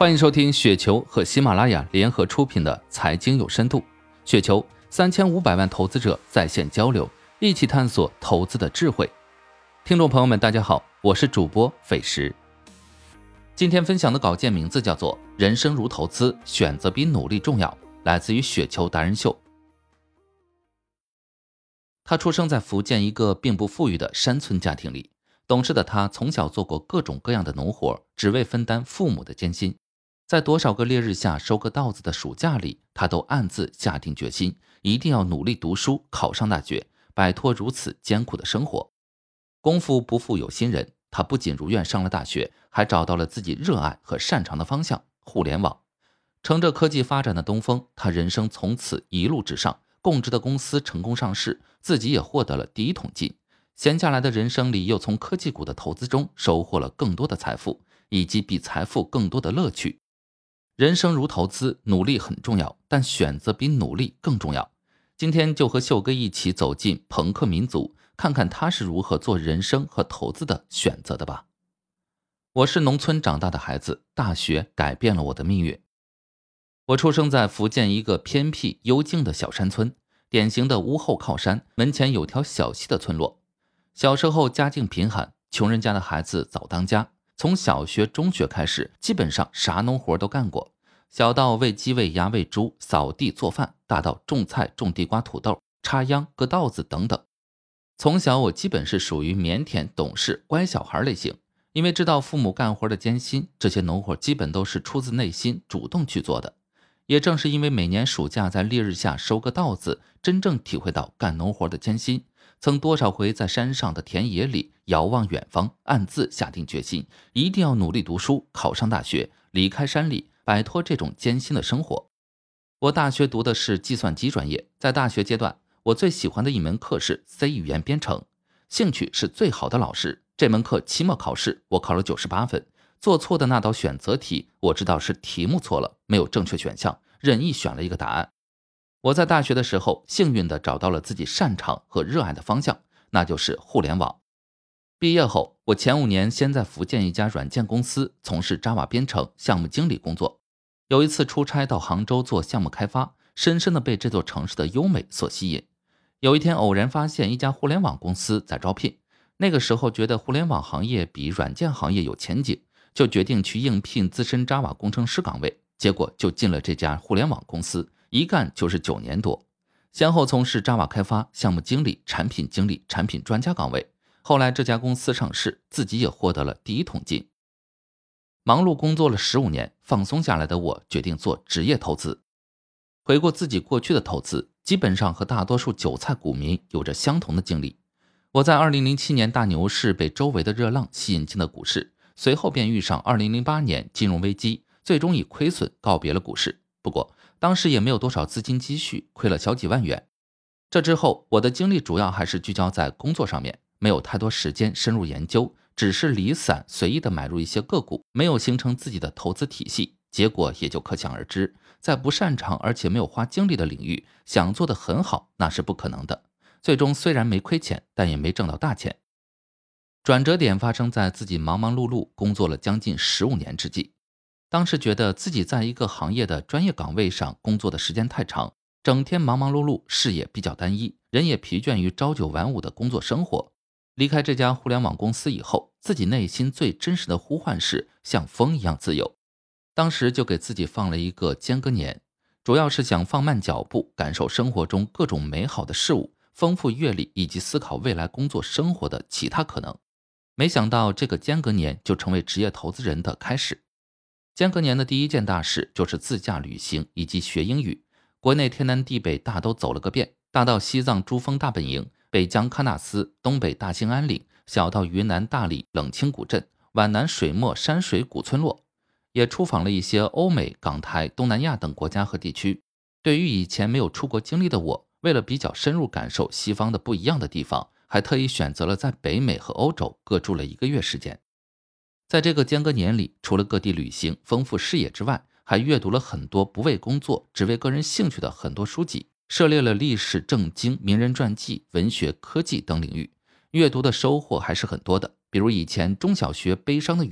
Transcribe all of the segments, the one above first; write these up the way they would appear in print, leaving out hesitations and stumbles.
欢迎收听雪球和喜马拉雅联合出品的财经有深度。雪球3500万投资者在线交流，一起探索投资的智慧。听众朋友们大家好，我是主播斐石。今天分享的稿件名字叫做人生如投资，选择比努力重要，来自于雪球达人秀。他出生在福建一个并不富裕的山村家庭里，懂事的他从小做过各种各样的农活，只为分担父母的艰辛。在多少个烈日下收割稻子的暑假里，他都暗自下定决心，一定要努力读书，考上大学，摆脱如此艰苦的生活。功夫不负有心人，他不仅如愿上了大学，还找到了自己热爱和擅长的方向——互联网。乘着科技发展的东风，他人生从此一路直上，供职的公司成功上市，自己也获得了第一桶金。闲下来的人生里，又从科技股的投资中收获了更多的财富，以及比财富更多的乐趣。人生如投资，努力很重要，但选择比努力更重要。今天就和秀哥一起走进朋克民族，看看他是如何做人生和投资的选择的吧。我是农村长大的孩子，大学改变了我的命运。我出生在福建一个偏僻幽静的小山村，典型的屋后靠山，门前有条小溪的村落。小时候家境贫寒，穷人家的孩子早当家，从小学中学开始，基本上啥农活都干过，小到喂鸡喂鸭喂猪，扫地做饭，大到种菜种地瓜土豆，插秧割稻子等等。从小我基本是属于腼腆懂事乖小孩类型，因为知道父母干活的艰辛，这些农活基本都是出自内心主动去做的。也正是因为每年暑假在烈日下收割稻子，真正体会到干农活的艰辛，曾多少回在山上的田野里遥望远方，暗自下定决心，一定要努力读书，考上大学，离开山里，摆脱这种艰辛的生活。我大学读的是计算机专业，在大学阶段，我最喜欢的一门课是 C 语言编程，兴趣是最好的老师。这门课期末考试我考了98分，做错的那道选择题，我知道是题目错了，没有正确选项，任意选了一个答案。我在大学的时候，幸运地找到了自己擅长和热爱的方向，那就是互联网。毕业后，我前5年先在福建一家软件公司从事 Java 编程项目经理工作。有一次出差到杭州做项目开发，深深地被这座城市的优美所吸引。有一天偶然发现一家互联网公司在招聘，那个时候觉得互联网行业比软件行业有前景，就决定去应聘资深 Java 工程师岗位，结果就进了这家互联网公司，一干就是9年多，先后从事 Java 开发、项目经理、产品经理、产品专家岗位。后来这家公司上市，自己也获得了第一桶金。忙碌工作了15年，放松下来的我决定做职业投资。回顾自己过去的投资，基本上和大多数韭菜股民有着相同的经历。我在2007年大牛市被周围的热浪吸引进了股市，随后便遇上2008年金融危机，最终以亏损告别了股市。不过当时也没有多少资金积蓄，亏了小几万元。这之后我的精力主要还是聚焦在工作上面，没有太多时间深入研究，只是离散随意的买入一些个股，没有形成自己的投资体系，结果也就可想而知。在不擅长而且没有花精力的领域，想做得很好那是不可能的。最终虽然没亏钱，但也没挣到大钱。转折点发生在自己忙忙碌碌工作了将近15年之际。当时觉得自己在一个行业的专业岗位上工作的时间太长，整天忙忙碌碌，事业比较单一，人也疲倦于朝9晚5的工作生活。离开这家互联网公司以后，自己内心最真实的呼唤是像风一样自由。当时就给自己放了一个间隔年，主要是想放慢脚步，感受生活中各种美好的事物，丰富阅历以及思考未来工作生活的其他可能。没想到这个间隔年就成为职业投资人的开始。间隔年的第一件大事就是自驾旅行以及学英语，国内天南地北大都走了个遍，大到西藏珠峰大本营，北疆喀纳斯，东北大兴安岭，小到云南大理冷清古镇，皖南水墨山水古村落，也出访了一些欧美、港台、东南亚等国家和地区。对于以前没有出国经历的我，为了比较深入感受西方的不一样的地方，还特意选择了在北美和欧洲各住了1个月时间。在这个间隔年里，除了各地旅行丰富视野之外，还阅读了很多不为工作只为个人兴趣的很多书籍，涉猎了历史、政经、名人传记、文学、科技等领域，阅读的收获还是很多的。比如以前中小学悲伤的语文，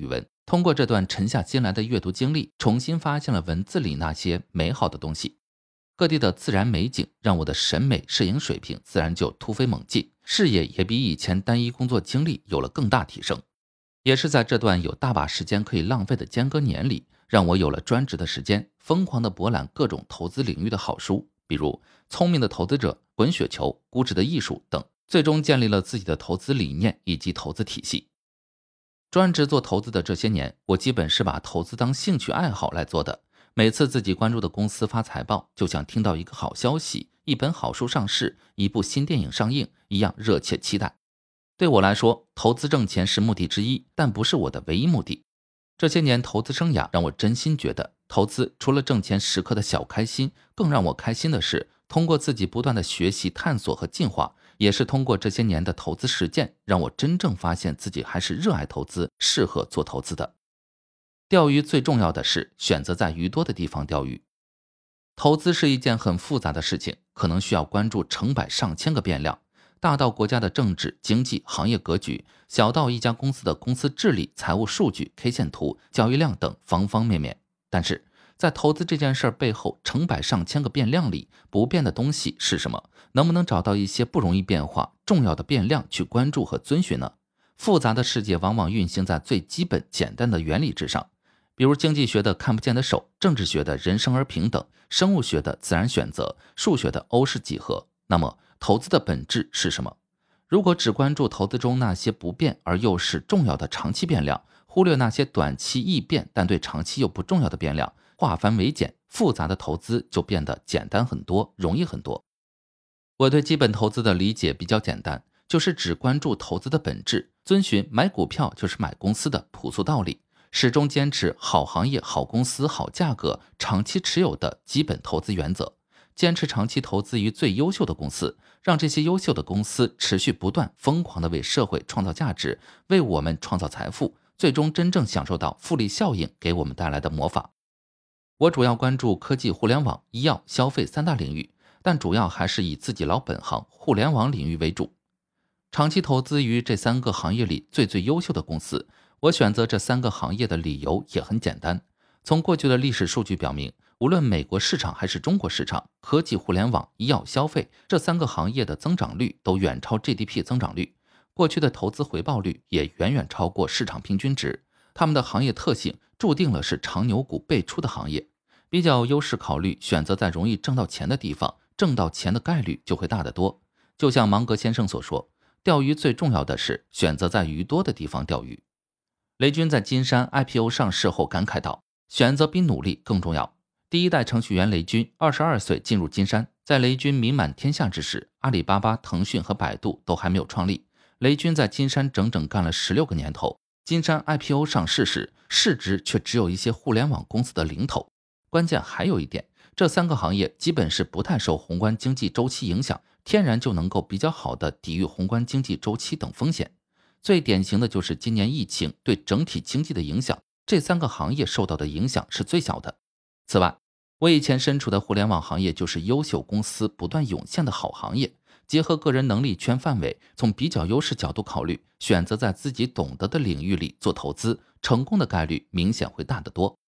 通过这段沉下心来的阅读经历，重新发现了文字里那些美好的东西。各地的自然美景让我的审美摄影水平自然就突飞猛进，视野也比以前单一工作经历有了更大提升。也是在这段有大把时间可以浪费的间隔年里，让我有了专职的时间，疯狂地博览各种投资领域的好书，比如《聪明的投资者》《滚雪球》《估值的艺术》等，最终建立了自己的投资理念以及投资体系。专职做投资的这些年，我基本是把投资当兴趣爱好来做的。每次自己关注的公司发财报，就像听到一个好消息，一本好书上市，一部新电影上映一样热切期待。对我来说，投资挣钱是目的之一，但不是我的唯一目的。这些年投资生涯让我真心觉得，投资除了挣钱时刻的小开心，更让我开心的是，通过自己不断的学习、探索和进化，也是通过这些年的投资实践，让我真正发现自己还是热爱投资，适合做投资的。钓鱼最重要的是选择在鱼多的地方钓鱼。投资是一件很复杂的事情，可能需要关注成百上千个变量，大到国家的政治、经济、行业格局，小到一家公司的公司治理、财务数据、K 线图、交易量等方方面面。但是在投资这件事背后，成百上千个变量里，不变的东西是什么？能不能找到一些不容易变化、重要的变量去关注和遵循呢？复杂的世界往往运行在最基本简单的原理之上，比如经济学的看不见的手，政治学的人生而平等，生物学的自然选择，数学的欧式几何。那么投资的本质是什么？如果只关注投资中那些不变而又是重要的长期变量，忽略那些短期易变但对长期又不重要的变量，化繁为简，复杂的投资就变得简单很多，容易很多。我对基本投资的理解比较简单，就是只关注投资的本质，遵循买股票就是买公司的朴素道理，始终坚持好行业、好公司、好价格、长期持有的基本投资原则，坚持长期投资于最优秀的公司，让这些优秀的公司持续不断疯狂地为社会创造价值，为我们创造财富，最终真正享受到复利效应给我们带来的魔法。我主要关注科技、互联网、医药、消费三大领域，但主要还是以自己老本行互联网领域为主。长期投资于这三个行业里最优秀的公司，我选择这三个行业的理由也很简单。从过去的历史数据表明，无论美国市场还是中国市场，科技、互联网、医药、消费这三个行业的增长率都远超 GDP 增长率，过去的投资回报率也远远超过市场平均值。他们的行业特性注定了是长牛股辈出的行业，比较优势考虑，选择在容易挣到钱的地方，挣到钱的概率就会大得多。就像芒格先生所说，钓鱼最重要的是选择在鱼多的地方钓鱼。雷军在金山 IPO 上市后感慨道，选择比努力更重要。第一代程序员雷军22岁进入金山，在雷军名满天下之时，阿里巴巴、腾讯和百度都还没有创立，雷军在金山整整干了16个年头。金山 IPO 上市时，市值却只有一些互联网公司的零头。关键还有一点，这三个行业基本是不太受宏观经济周期影响，天然就能够比较好的抵御宏观经济周期等风险。最典型的就是今年疫情对整体经济的影响，这三个行业受到的影响是最小的。此外，我以前身处的互联网行业就是优秀公司不断涌现的好行业，结合个人能力圈范围，从比较优势角度考虑，选择在自己懂得的领域里做投资，成功的概率明显会大得多。